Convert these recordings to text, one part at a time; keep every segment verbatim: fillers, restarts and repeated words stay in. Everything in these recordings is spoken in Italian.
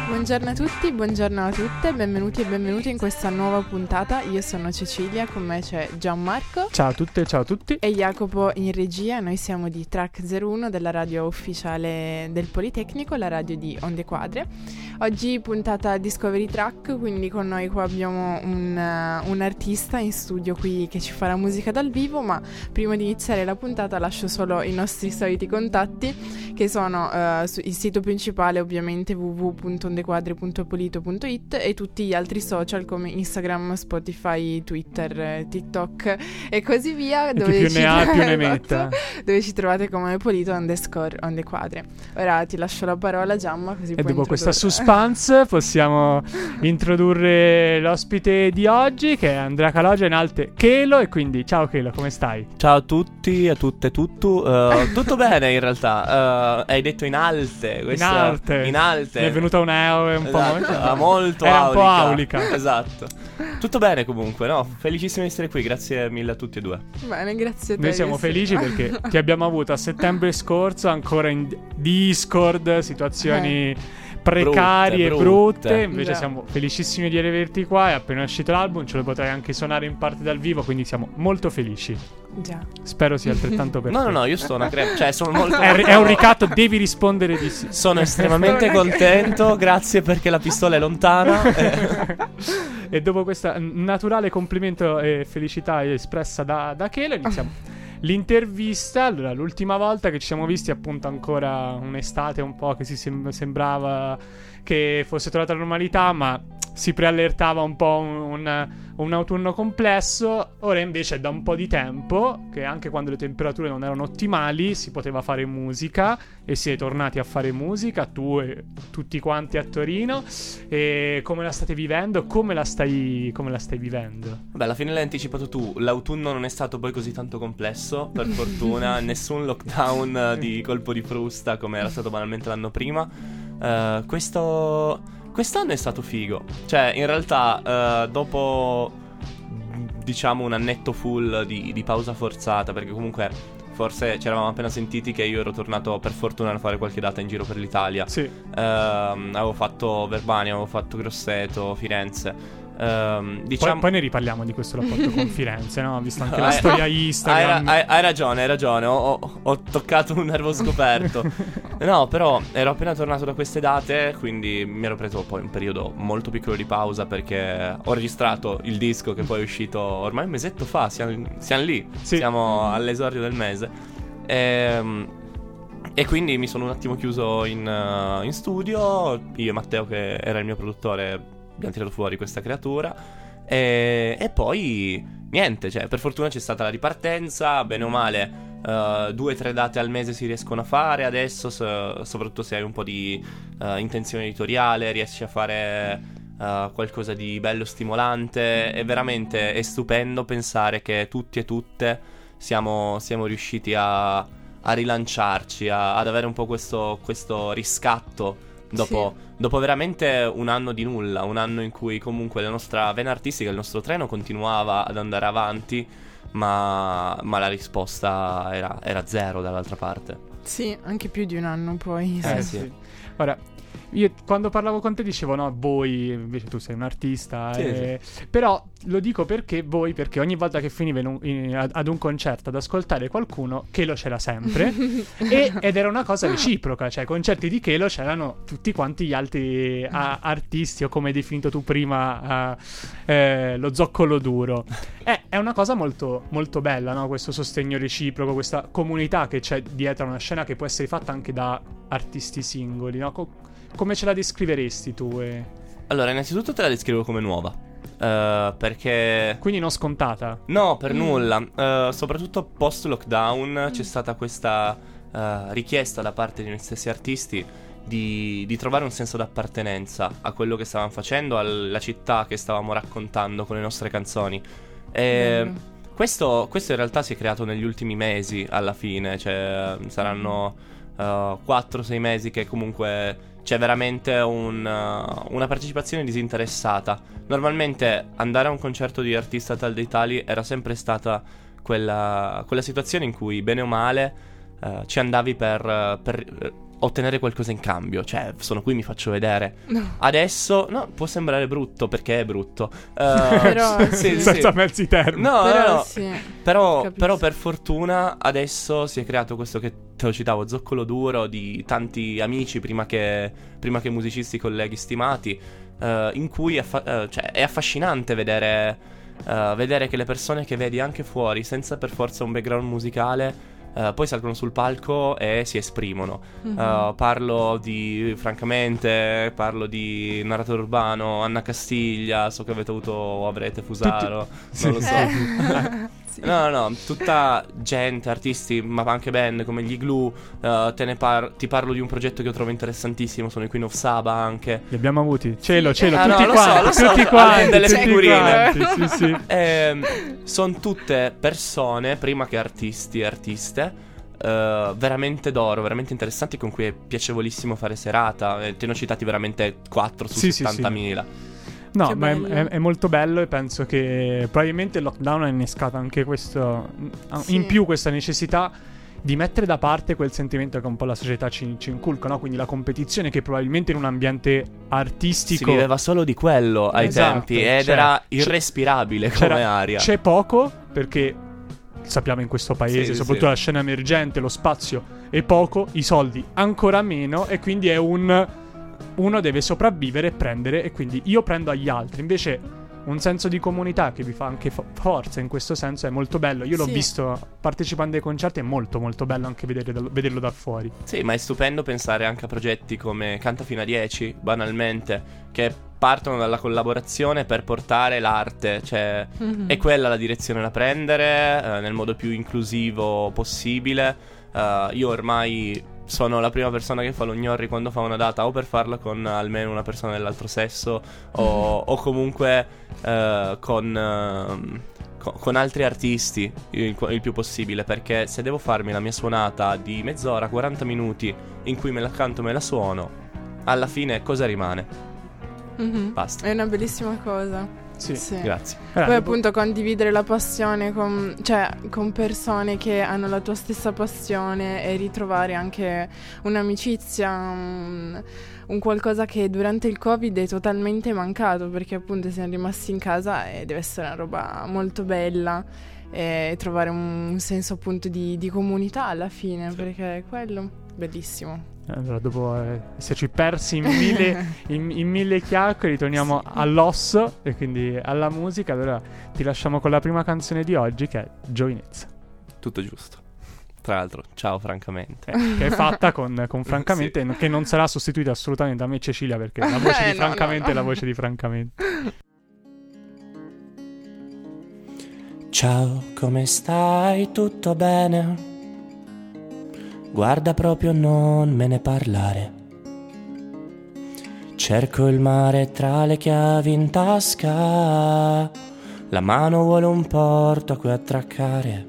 Buongiorno a tutti, buongiorno a tutte, benvenuti e benvenuti in questa nuova puntata. Io sono Cecilia, con me c'è Gianmarco. Ciao a tutte, ciao a tutti. E Jacopo in regia. Noi siamo di Track zero uno, della radio ufficiale del Politecnico, la radio di Onde Quadre. Oggi puntata Discovery Track, quindi con noi qua abbiamo un, uh, un artista in studio qui che ci farà musica dal vivo, ma prima di iniziare la puntata lascio solo i nostri soliti contatti, che sono uh, su, il sito principale ovviamente w w w punto ondequadre punto polito punto it e tutti gli altri social come Instagram, Spotify, Twitter, TikTok e così via, e dove più ci ne ha trovate, più ne metta, dove ci trovate come polito underscore ondequadre. Ora ti lascio la parola, Giamma, così e puoi dopo questa introdurre. suspense possiamo introdurre l'ospite di oggi, che è Andrea Calogero, in alte Chelo. E quindi ciao Chelo, come stai? Ciao a tutti, a tutte, tutto uh, tutto bene in realtà. Uh, hai detto in alte questa, In alte in alte mi è venuta un euro e un po' esatto, molto, ah, molto era aulica. un po' aulica. Esatto. Tutto bene comunque, no? Felicissimo di essere qui, grazie mille a tutti e due. Bene, grazie a te. Noi siamo che felici sei- perché ti abbiamo avuto a settembre scorso ancora in Discord, situazioni precarie Brutte, e brutte. brutte. Invece Già. siamo felicissimi di averti qua. È appena uscito l'album, ce lo potrai anche suonare in parte dal vivo, quindi siamo molto felici. Già. Spero sia altrettanto per No, te. no, no, io sto una crema, cioè sono molto È, è un ricatto, devi rispondere di sì. Sono estremamente contento, grazie perché la pistola è lontana. eh. E dopo questa naturale complimento e felicità espressa da, da Chelo, iniziamo l'intervista. Allora, l'ultima volta che ci siamo visti, appunto, ancora un'estate un po' che si sem- sembrava che fosse tornata la normalità, ma si preallertava un po' un, un, un autunno complesso. Ora invece è da un po' di tempo che, anche quando le temperature non erano ottimali, si poteva fare musica, e si è tornati a fare musica, tu e tutti quanti a Torino. E come la state vivendo? Come la stai, come la stai vivendo? Beh, alla fine l'hai anticipato tu. L'autunno non è stato poi così tanto complesso, per fortuna. Nessun lockdown eh, di colpo di frusta come era stato banalmente l'anno prima. Eh, questo Quest'anno è stato figo. Cioè, in realtà, eh, dopo, diciamo, un annetto full di, di pausa forzata, perché comunque forse ci eravamo appena sentiti che io ero tornato per fortuna a fare qualche data in giro per l'Italia. Sì. Ehm, avevo fatto Verbania, avevo fatto Grosseto, Firenze. Ehm, diciamo... Poi, poi ne riparliamo di questo rapporto con Firenze, no? Visto anche la Hai- storia Hai, Instagram. hai- hai ragione, hai ragione. Ho, ho- ho toccato un nervo scoperto. No, però ero appena tornato da queste date, quindi mi ero preso poi un periodo molto piccolo di pausa, perché ho registrato il disco che poi è uscito ormai un mesetto fa. Siamo, siamo lì, Sì. siamo all'esordio del mese. Ehm, E quindi mi sono un attimo chiuso in, uh, in studio. Io e Matteo, che era il mio produttore, abbiamo tirato fuori questa creatura. E, e poi niente, cioè, per fortuna c'è stata la ripartenza, bene o male. Uh, due o tre date al mese si riescono a fare adesso, so- soprattutto se hai un po' di uh, intenzione editoriale, riesci a fare uh, qualcosa di bello, stimolante. E veramente è stupendo pensare che tutti e tutte siamo, siamo riusciti a, a rilanciarci, a- ad avere un po' questo, questo riscatto dopo, Sì. dopo veramente un anno di nulla, un anno in cui comunque la nostra vena artistica, il nostro treno continuava ad andare avanti, ma, ma la risposta era, era zero dall'altra parte. Sì, anche più di un anno poi. Eh, sì. sì. Ora, io quando parlavo con te dicevo no, voi, invece tu sei un artista, Sì, e... però lo dico perché voi, perché ogni volta che finivo in un- in- ad ad un concerto ad ascoltare qualcuno, Chelo c'era sempre, e, ed era una cosa reciproca, cioè ai concerti di Chelo c'erano tutti quanti gli altri a- artisti, o come hai definito tu prima, eh, eh, lo zoccolo duro. È, è una cosa molto, molto bella, no? Questo sostegno reciproco, questa comunità che c'è dietro a una scena, che può essere fatta anche da artisti singoli, no? Co- come ce la descriveresti tu? E... Allora, innanzitutto te la descrivo come nuova, eh, perché... Quindi non scontata. No, per nulla. Eh, soprattutto post lockdown c'è stata questa eh, richiesta da parte di noi stessi artisti di, di trovare un senso d'appartenenza a quello che stavamo facendo, alla città che stavamo raccontando con le nostre canzoni. E Bello. questo, questo in realtà si è creato negli ultimi mesi, alla fine. Cioè, saranno quattro sei mesi che comunque c'è veramente un, uh, una partecipazione disinteressata. Normalmente andare a un concerto di artista tal dei tali era sempre stata quella, quella situazione in cui, bene o male, uh, ci andavi per, per ottenere qualcosa in cambio, cioè sono qui, mi faccio vedere. No. Adesso, no, può sembrare brutto perché è brutto. Uh, Però sì. Senza mezzi termini. No, Però no, no. sì, Però, capisco. però per fortuna adesso si è creato questo che te lo citavo, zoccolo duro di tanti amici prima che, prima che musicisti, colleghi stimati, uh, in cui è, fa- uh, cioè, è affascinante vedere, uh, vedere che le persone che vedi anche fuori, senza per forza un background musicale, Uh, poi salgono sul palco e si esprimono. Mhm. Uh, parlo di, francamente, parlo di Narratore Urbano, Anna Castiglia, so che avete avuto o avrete Fusaro, Tutti- non lo sì. so. Eh, sì. No, no, no, tutta gente, artisti, ma anche band come gli Glue. uh, te ne par- ti parlo di un progetto che io trovo interessantissimo, sono i Queen of Saba anche. Li abbiamo avuti. Cielo, cielo, Ah, no, tutti lo so, quanti, lo so, tutti so, quanti, delle tutti figurine. quanti, sì, sì. Ehm, sono tutte persone, prima che artisti e artiste, eh, veramente d'oro, veramente interessanti, con cui è piacevolissimo fare serata. Eh, te ne ho citati veramente quattro su Sì, sì, settantamila. No, Che ma è, bello. è- è molto bello e penso che probabilmente il lockdown ha innescato anche questo, Sì. in più questa necessità di mettere da parte quel sentimento che un po' la società ci, ci inculca, no? Quindi la competizione che probabilmente in un ambiente Si artistico viveva solo di quello ai Esatto, tempi ed cioè, era c'è- irrespirabile c'era- come aria. c'è poco, perché sappiamo in questo paese, Sì, soprattutto sì. la scena emergente, lo spazio è poco, i soldi ancora meno, e quindi è un... uno deve sopravvivere e prendere, e quindi io prendo agli altri. Invece un senso di comunità che vi fa anche fo- forza in questo senso è molto bello. Io l'ho Sì. visto partecipando ai concerti, è molto molto bello anche vedere dal- vederlo da fuori. Sì, ma è stupendo pensare anche a progetti come Canta fino a dieci, banalmente, che partono dalla collaborazione per portare l'arte, cioè Mhm. è quella la direzione da prendere, eh, nel modo più inclusivo possibile. Eh, io ormai sono la prima persona che fa lo gnorri quando fa una data, o per farla con almeno una persona dell'altro sesso, o, o comunque eh, con, ehm, co- con altri artisti il, il più possibile, perché se devo farmi la mia suonata di mezz'ora, quaranta minuti in cui me la canto, me la suono, alla fine cosa rimane? Mhm. Basta. È una bellissima cosa. Sì. Sì. Grazie. Allora, Poi dopo- appunto condividere la passione con, cioè, con persone che hanno la tua stessa passione, e ritrovare anche un'amicizia, un, un qualcosa che durante il Covid è totalmente mancato, perché appunto siamo rimasti in casa e deve essere una roba molto bella, e trovare un, un senso appunto di, di comunità alla fine, perché è quello bellissimo. allora, dopo eh, esserci persi in mille, in, in mille chiacchiere, ritorniamo Sì. all'osso e quindi alla musica. Allora ti lasciamo con la prima canzone di oggi, che è Giovinezza, Tutto giusto. Tra l'altro, ciao francamente. eh, che è fatta con, con Francamente, n- che non sarà sostituita assolutamente da me e Cecilia, perché la voce Eh, di no, Francamente no, no. è la voce di Francamente. Ciao, come stai? Tutto bene? Guarda, proprio non me ne parlare. Cerco il mare tra le chiavi in tasca, la mano vuole un porto a cui attraccare.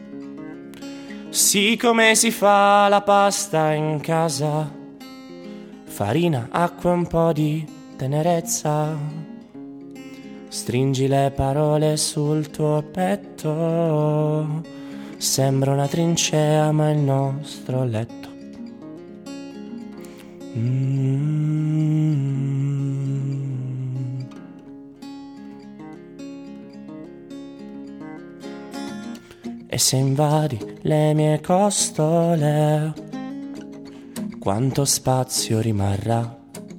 Sì, come si fa la pasta in casa, farina, acqua e un po' di tenerezza. Stringi le parole sul tuo petto, sembra una trincea ma il nostro letto. Mm. E se invadi le mie costole, quanto spazio rimarrà?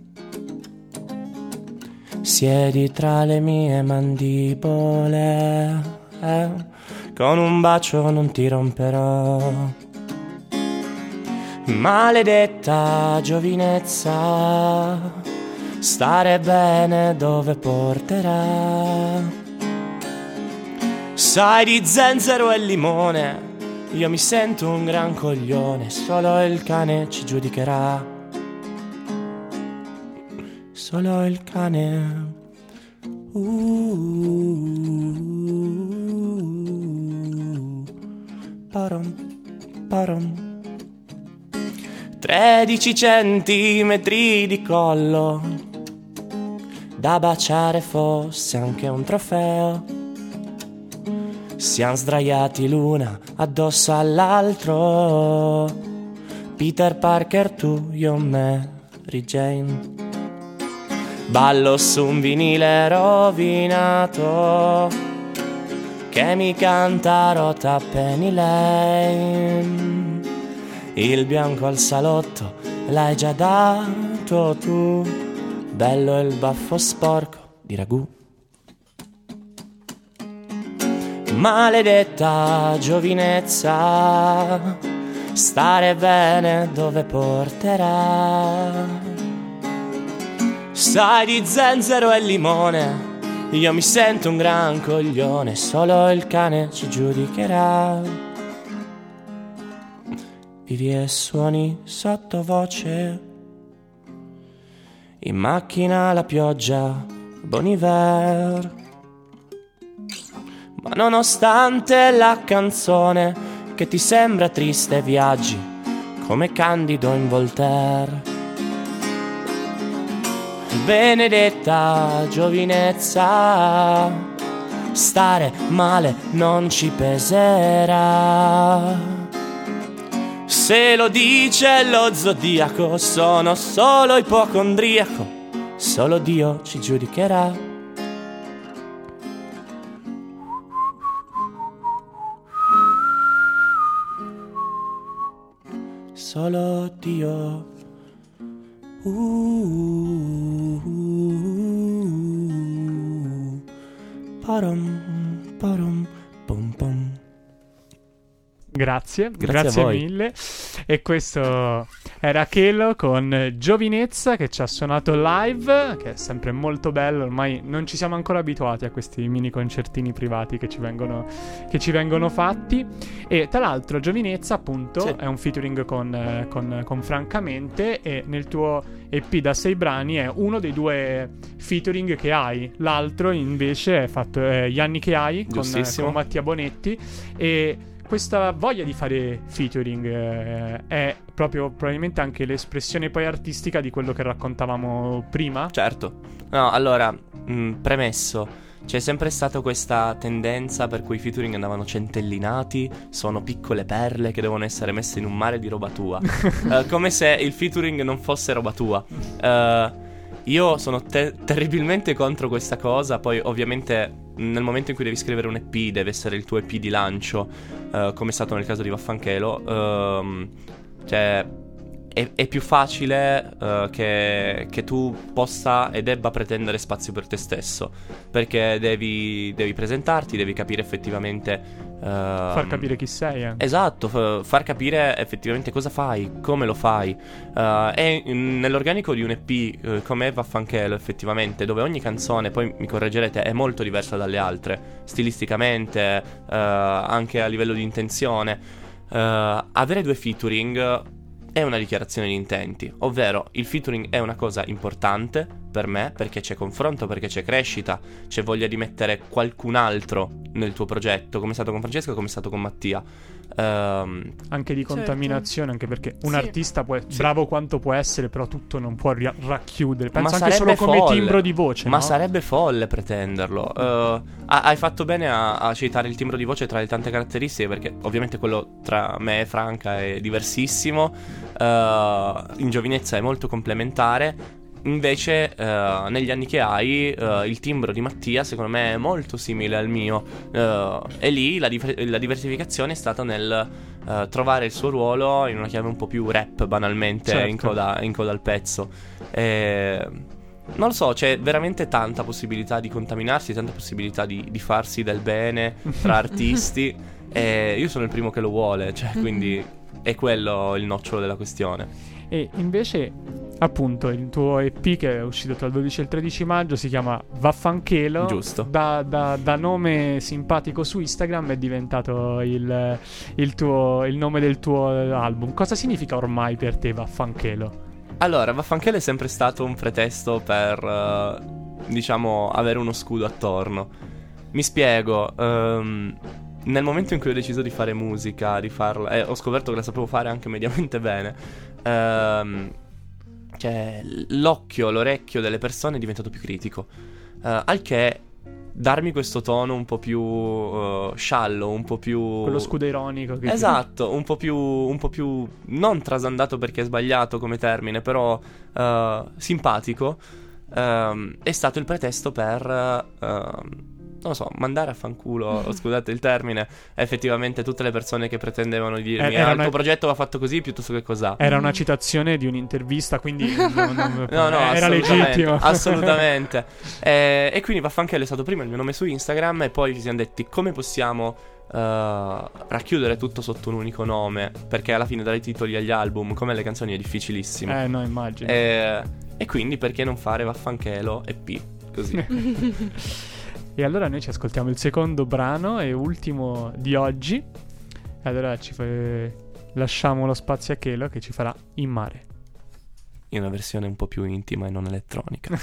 Siedi tra le mie mandibole, eh, con un bacio non ti romperò. Maledetta giovinezza, stare bene dove porterà? Sai di zenzero e limone, io mi sento un gran coglione, solo il cane ci giudicherà. Solo il cane. Uh, parom, parom. Tredici centimetri di collo, da baciare fosse anche un trofeo. Siamo sdraiati l'una addosso all'altro, Peter Parker, tu, io, Mary Jane. Ballo su un vinile rovinato che mi canta Rota Penny Lane. Il bianco al salotto l'hai già dato tu, bello il baffo sporco di ragù. Maledetta giovinezza, stare bene dove porterà. Sai di zenzero e limone, io mi sento un gran coglione, solo il cane ci giudicherà. Vivi e suoni sottovoce, in macchina la pioggia, Bon Iver. Ma nonostante la canzone che ti sembra triste, viaggi come Candido in Voltaire. Benedetta giovinezza, stare male non ci peserà. Se lo dice lo zodiaco, sono solo ipocondriaco, solo Dio ci giudicherà. Solo Dio. Uh, param, param, pom, pom. Grazie, Grazie grazie a voi. mille. E questo era Kelo con Giovinezza, che ci ha suonato live, che è sempre molto bello. Ormai non ci siamo ancora abituati a questi mini concertini privati che ci vengono, che ci vengono fatti. E tra l'altro Giovinezza appunto Sì. è un featuring con, eh, con, con Francamente, e nel tuo E P da sei brani è uno dei due featuring che hai. L'altro invece è fatto eh, Gli anni che hai con, Giustissimo. con Mattia Bonetti. E questa voglia di fare featuring eh, è proprio probabilmente anche l'espressione poi artistica di quello che raccontavamo prima. Certo. No, allora, mh, premesso, c'è sempre stata questa tendenza per cui i featuring andavano centellinati, sono piccole perle che devono essere messe in un mare di roba tua. Eh, come se il featuring non fosse roba tua. Eh, io sono te- terribilmente contro questa cosa. Poi ovviamente nel momento in cui devi scrivere un E P deve essere il tuo E P di lancio, eh, come è stato nel caso di Vaffanchelo. ehm, Cioè è, è più facile eh, che, che tu possa e debba pretendere spazio per te stesso, perché devi, devi presentarti, devi capire effettivamente Far capire chi sei eh. Esatto, f- far capire effettivamente cosa fai, come lo fai. uh, E mm, nell'organico di un E P uh, come Vaffanchelo effettivamente, dove ogni canzone, poi mi correggerete, è molto diversa dalle altre stilisticamente, uh, anche a livello di intenzione, uh, avere due featuring è una dichiarazione di intenti, ovvero il featuring è una cosa importante per me perché c'è confronto, perché c'è crescita, c'è voglia di mettere qualcun altro nel tuo progetto, come è stato con Francesco, come è stato con Mattia. Um, Anche di Certo. contaminazione, anche perché un Sì. artista può, Sì. bravo quanto può essere, però tutto non può ri- racchiudere. Penso Ma anche solo sarebbe come folle. timbro di voce, Ma no? sarebbe folle pretenderlo. Uh, ha- hai fatto bene a, a citare il timbro di voce tra le tante caratteristiche, perché ovviamente quello tra me e Franca è diversissimo. Uh, in giovinezza è molto complementare. Invece, uh, negli anni che hai, uh, il timbro di Mattia, secondo me, è molto simile al mio. Uh, e lì la, dif- la diversificazione è stata nel uh, trovare il suo ruolo in una chiave un po' più rap, banalmente, Certo. in, coda, in coda al pezzo. E non lo so, c'è veramente tanta possibilità di contaminarsi, tanta possibilità di, di farsi del bene tra artisti. E io sono il primo che lo vuole, cioè, quindi è quello il nocciolo della questione. E invece, appunto, il tuo E P che è uscito tra il dodici e il tredici maggio si chiama Vaffanchelo. Giusto. Da, da, da nome simpatico su Instagram è diventato il, il, tuo, il nome del tuo album. Cosa significa ormai per te Vaffanchelo? Allora, Vaffanchelo è sempre stato un pretesto per, eh, diciamo, avere uno scudo attorno. Mi spiego. ehm, nel momento in cui ho deciso di fare musica, di farla, e ho scoperto che la sapevo fare anche mediamente bene, ehm, cioè l'occhio, l'orecchio delle persone è diventato più critico. Eh, al che darmi questo tono un po' più uh, sciallo, un po' più... quello scudo ironico che esatto, un po' più un po' più non trasandato perché è sbagliato come termine, però uh, simpatico, uh, è stato il pretesto per uh, non lo so, mandare a fanculo, scusate il termine, effettivamente tutte le persone che pretendevano di dirmi Era ah, il una... tuo progetto va fatto così piuttosto che cos'ha. Era una citazione di un'intervista, quindi non, non... no, no, era legittimo. Assolutamente. e, e quindi Vaffanchelo è stato prima il mio nome su Instagram e poi ci siamo detti come possiamo uh, racchiudere tutto sotto un unico nome, perché alla fine dai titoli agli album, come le canzoni, è difficilissimo. Eh, no, immagino. E, e quindi perché non fare Vaffanchelo e P, così. E allora noi ci ascoltiamo il secondo brano e ultimo di oggi. E allora ci fa... lasciamo lo spazio a Chelo che ci farà In mare. In una versione un po' più intima e non elettronica.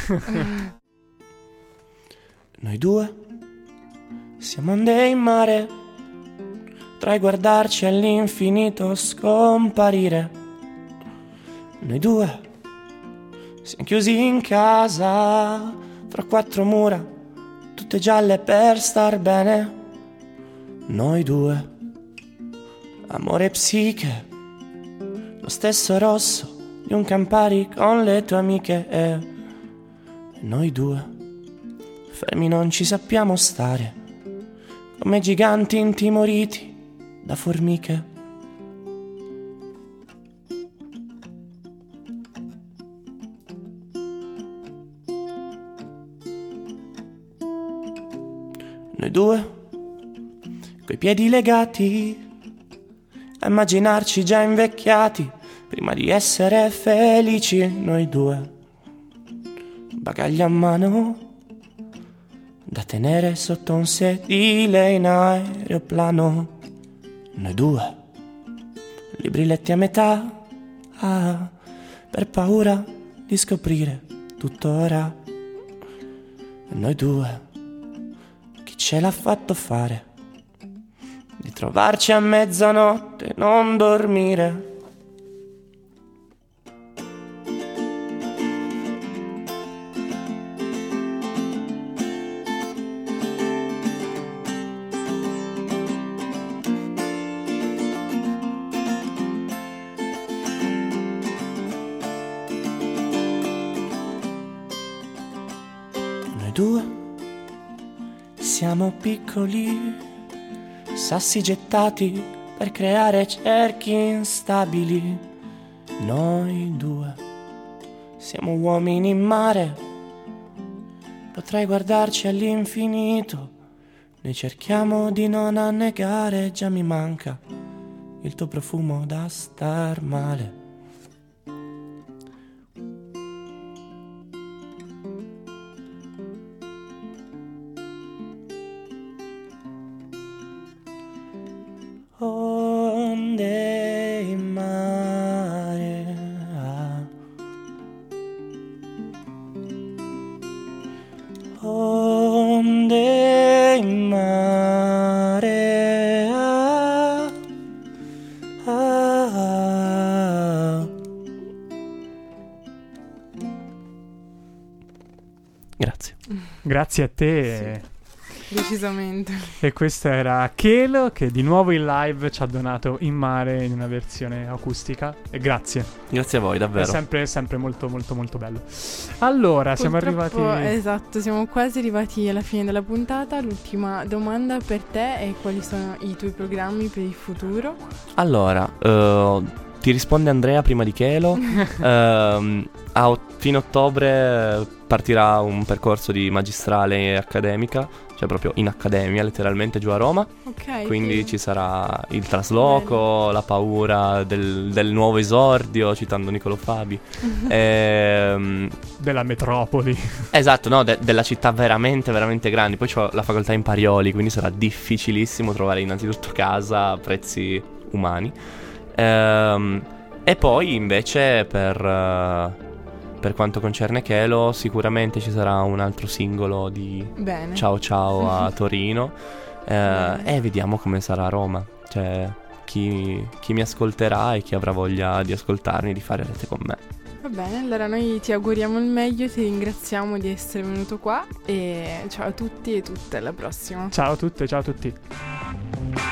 Noi due siamo onde in mare, tra i guardarci all'infinito scomparire. Noi due siamo chiusi in casa, fra quattro mura tutte gialle per star bene. Noi due, amore e psiche, lo stesso rosso di un Campari con le tue amiche. E noi due, fermi non ci sappiamo stare, come giganti intimoriti da formiche. Noi due, coi piedi legati, a immaginarci già invecchiati, prima di essere felici. Noi due, bagagli a mano, da tenere sotto un sedile in aeroplano. Noi due, libri letti a metà, ah, per paura di scoprire tuttora. Noi due, ce l'ha fatto fare di trovarci a mezzanotte e non dormire. Noi due siamo piccoli, sassi gettati per creare cerchi instabili. Noi due siamo uomini in mare, potrei guardarci all'infinito. Noi cerchiamo di non annegare, già mi manca il tuo profumo da star male. Onde in mare, ah. Onde in mare, ah. Ah. Grazie. Grazie a te. Sì. Decisamente. E questo era Chelo che di nuovo in live ci ha donato In mare in una versione acustica. E grazie. Grazie a voi, davvero. È sempre, sempre molto molto molto bello. Allora, siamo Purtroppo, arrivati... Esatto, siamo quasi arrivati alla fine della puntata. L'ultima domanda per te è: quali sono i tuoi programmi per il futuro? Allora, uh, ti risponde Andrea prima di Chelo. uh, a ot- fine ottobre partirà un percorso di magistrale accademica, cioè proprio in accademia, letteralmente giù a Roma. Ok. Quindi sì. ci sarà il trasloco, bello. La paura del, del nuovo esordio, citando Niccolò Fabi. e, Della metropoli. Esatto, no, de- della città veramente, veramente grandi. Poi c'ho la facoltà in Parioli, quindi sarà difficilissimo trovare innanzitutto casa a prezzi umani. Ehm, e poi invece per... Uh, Per quanto concerne Chelo, sicuramente ci sarà un altro singolo di Bene. Ciao Ciao a Torino. eh, e vediamo come sarà a Roma. Cioè, chi, chi mi ascolterà e chi avrà voglia di ascoltarmi, di fare rete con me. Va bene, allora noi ti auguriamo il meglio, ti ringraziamo di essere venuto qua e ciao a tutti e tutte, alla prossima. Ciao a tutte, ciao a tutti.